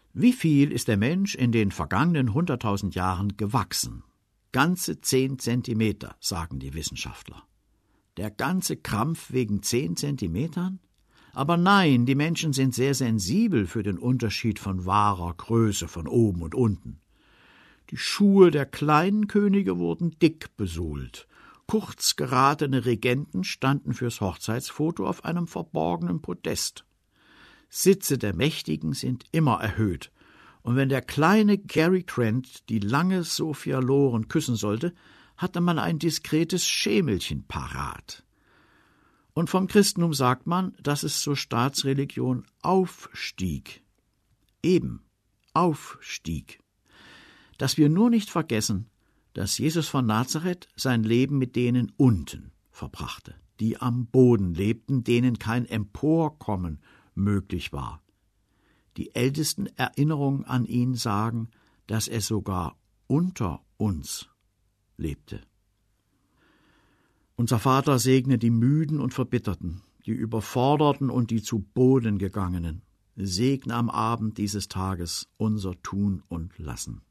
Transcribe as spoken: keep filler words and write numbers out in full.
Wie viel ist der Mensch in den vergangenen hunderttausend Jahren gewachsen? Ganze zehn Zentimeter, sagen die Wissenschaftler. Der ganze Krampf wegen zehn Zentimetern? Aber nein, die Menschen sind sehr sensibel für den Unterschied von wahrer Größe von oben und unten. Die Schuhe der kleinen Könige wurden dick besohlt. Kurz geratene Regenten standen fürs Hochzeitsfoto auf einem verborgenen Podest. Sitze der Mächtigen sind immer erhöht, und wenn der kleine Cary Grant die lange Sophia Loren küssen sollte, hatte man ein diskretes Schemelchen parat. Und vom Christentum sagt man, dass es zur Staatsreligion aufstieg. Eben, aufstieg. Dass wir nur nicht vergessen, dass Jesus von Nazareth sein Leben mit denen unten verbrachte, die am Boden lebten, denen kein Emporkommen möglich war. Die ältesten Erinnerungen an ihn sagen, dass er sogar unter uns lebte. Unser Vater segne die Müden und Verbitterten, die Überforderten und die zu Boden gegangenen. Segne am Abend dieses Tages unser Tun und Lassen.